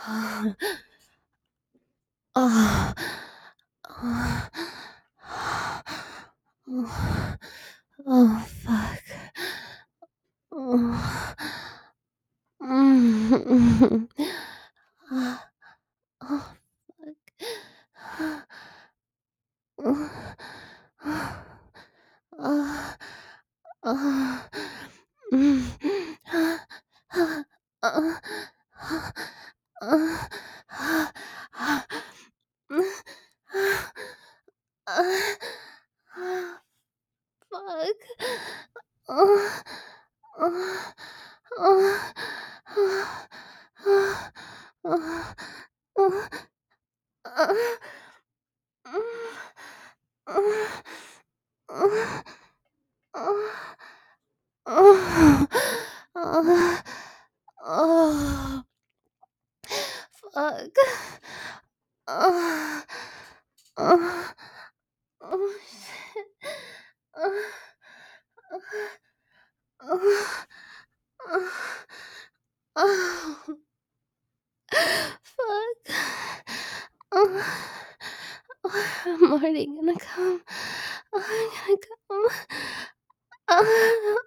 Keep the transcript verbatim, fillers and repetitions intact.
Oh. Oh. Oh, fuck. Oh. Mm. Ah. Oh, fuck. Oh. Ah. Ah. Mm. Ah. Ah. Ah. Ah. Ah. Ah. Ah. Fuck. Oh. Oh. Oh. Oh. Oh. Oh. Oh. Uh. Mm. Uh. Uh. Uh. Oh. Oh. Oh. Fuck. Oh. Oh. Oh, shit. Oh. Oh. Oh. Oh. Fuck. Oh. Oh, I'm already gonna come. I'm gonna come.